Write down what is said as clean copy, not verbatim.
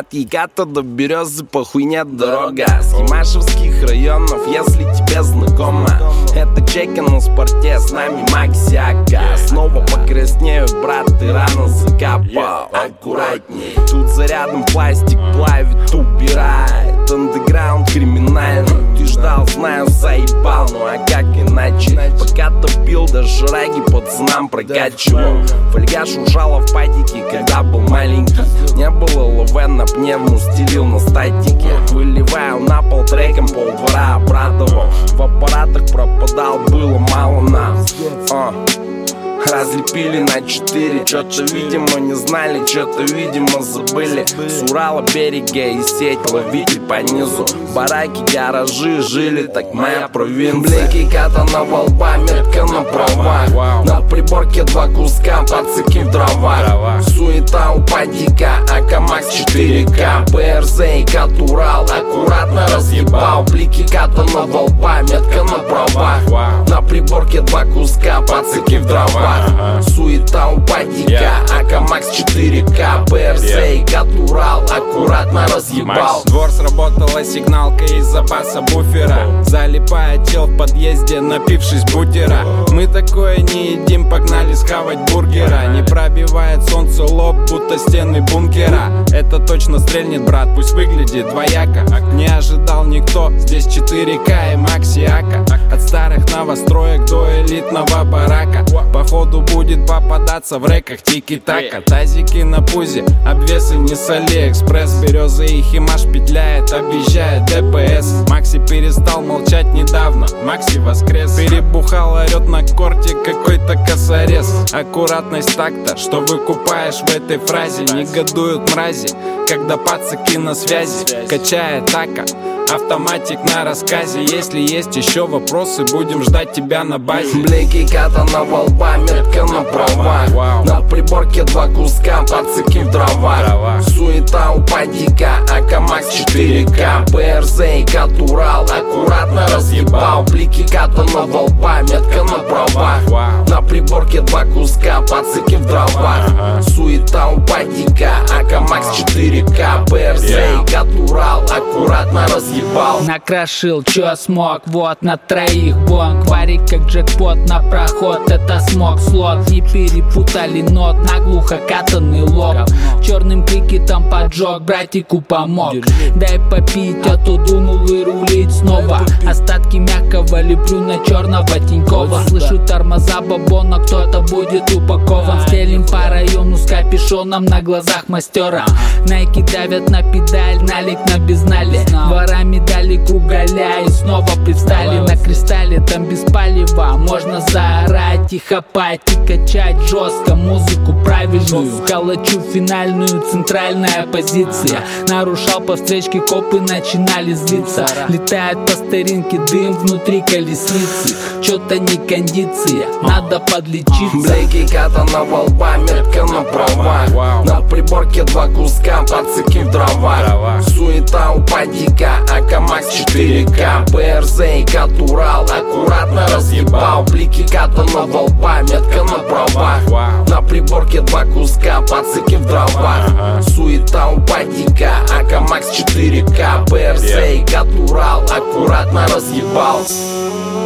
От Еката до Березы похуй нет дорога. С Химашевских районов, если тебе знакомо, это чеки на спорте, с нами Максиака. Снова покраснею, брат, ты рано закапал. Аккуратней, тут зарядом пластик плавит, убирает. Андеграунд криминальный, ты ждал, знаю, заебал. Ну а как иначе? Пока топил, даже шраги пацанам прокачивал. Фольга шуршала в патике, когда был маленький. Не было ЛВ на пневму, стелил на статике. Выливаю на пол треком, полдвора обрадовал. В аппаратах пропадал, было мало нас. Разлепили на 4, что-то, видимо, не знали, что-то, видимо, забыли. С Урала берега и сеть ловили по низу. Бараки, гаражи, жили, так моя провинция. Блики катана во лба, метка на правах. На приборке 2 куска, пацаки в дровах. Суета у падика, АК-МАКС 4К. БРЗ и Кат-Урал, аккуратно разъебал. Блики катана во лба, метка на правах. На приборке 2 куска, пацаки в дровах. Суета у падика, АК-МАКС 4К. БРЗ и Кат-Урал, аккуратно разъебал. Двор сработала сигналка из-за баса буфера. Залипает чел в подъезде, напившись бутера. Мы такое не едим, погнали схавать бургера. Не пробивает солнце лоб, будто стены бункера. Это точно стрельнет, брат, пусть выглядит двояко. Не ожидал никто, здесь 4К и Максиака. От старых новостроек до элитного барака. Походу будет попадаться в рэках тики-така. Тазики на пузе, обвесы не с Алиэкспресс. Березы и Химаш петляет, объезжает ДПС. Макси перестал молчать недавно, Макси воскрес. Перебухал, орет на корте какой-то косорез. Аккуратность такта, что выкупаешь в этой фразе. Негодуют мрази, когда пацаки на связи. Качает така, автоматик на рассказе. Если есть еще вопросы, будем ждать тебя на базе. Блики катана во лба, метка на правах. На приборке 2 куска, пацаки в дровах. Суета у падика, АК-МАКС 4К. БРЗ и Кат-Урал, аккуратно разъебал. Блики катана во лба, метка на правах. На приборке 2 куска, пацаки в дровах. Суета у падика, АК-МАКС 4К. БРЗ и Кат-Урал, аккуратно разъебал. Накрошил, чё смог, вот на троих бонг. Варик как джекпот на проход, это смог слот. Не перепутали нот, наглухо катанный лоб. Черным крикетом поджег, братику помог. Дай попить, а то думал вырулить снова. Остатки мягкого леплю на черного Тинькова. Слышу тормоза бабона, кто-то будет упакован. Стелим по району с капюшоном на глазах мастера. Найки давят на педаль, налик на безнале. Ворами дали кругаля и снова привстали на кристалле, там без палева. Можно заорать и хапать и качать жестко музыку правильную. Калачу финальную, центральная позиция. Нарушал по встречке, копы начинали злиться. Летает по старинке дым внутри колесницы. Чё-то не кондиция, надо подлечиться. Блики катана во лба, метка на правах. На приборке 2 куска, пацаки в дровах. Суета у падика, АК-МАКС 4К. БРЗ и Кат-Урал, аккуратно разъебал. Блики катана во лба, метка на правах. На приборке 2 куска, пацаки в дровах. Суета у падика, АК-МАКС 4К. БРЗ и Кат-Урал, аккуратно разъебал.